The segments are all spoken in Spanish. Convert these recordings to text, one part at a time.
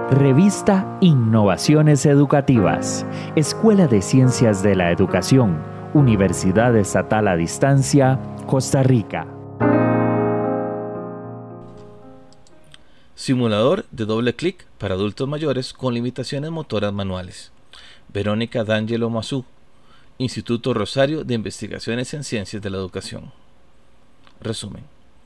Revista Innovaciones Educativas, Escuela de Ciencias de la Educación, Universidad Estatal a Distancia, Costa Rica. Simulador de doble clic para adultos mayores con limitaciones motoras manuales. Verónica D'Angelo Mazú, Instituto Rosario de Investigaciones en Ciencias de la Educación. Resumen.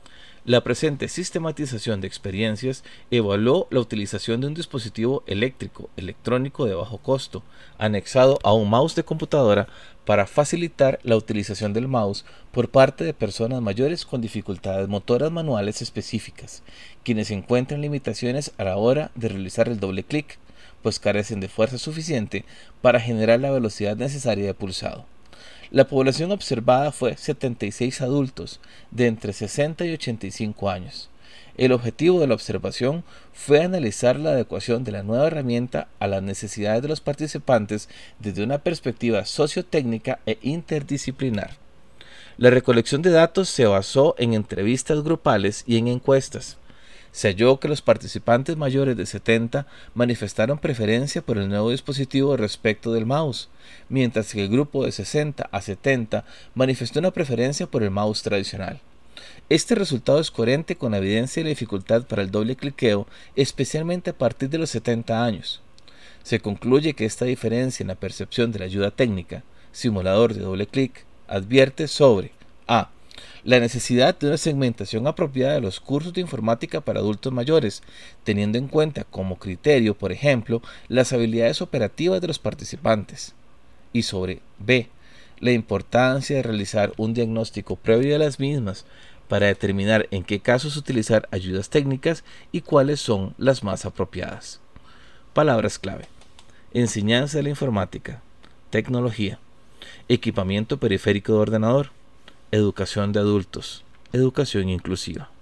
La presente sistematización de experiencias evaluó la utilización de un dispositivo electrónico de bajo costo, anexado a un mouse de computadora para facilitar la utilización del mouse por parte de personas mayores con dificultades motoras manuales específicas, quienes encuentran limitaciones a la hora de realizar el doble clic, pues carecen de fuerza suficiente para generar la velocidad necesaria de pulsado. La población observada fue 76 adultos de entre 60 y 85 años. El objetivo de la observación fue analizar la adecuación de la nueva herramienta a las necesidades de los participantes desde una perspectiva sociotécnica e interdisciplinar. La recolección de datos se basó en entrevistas grupales y en encuestas. Se halló que los participantes mayores de 70 manifestaron preferencia por el nuevo dispositivo respecto del mouse, mientras que el grupo de 60 a 70 manifestó una preferencia por el mouse tradicional. Este resultado es coherente con la evidencia de la dificultad para el doble cliqueo, especialmente a partir de los 70 años. Se concluye que esta diferencia en la percepción de la ayuda técnica, simulador de doble clic, advierte sobre a. La necesidad de una segmentación apropiada de los cursos de informática para adultos mayores, teniendo en cuenta como criterio, por ejemplo, las habilidades operativas de los participantes. Y sobre b. La importancia de realizar un diagnóstico previo a las mismas para determinar en qué casos utilizar ayudas técnicas y cuáles son las más apropiadas. Palabras clave: enseñanza de la informática, tecnología, equipamiento periférico de ordenador, educación de adultos, educación inclusiva.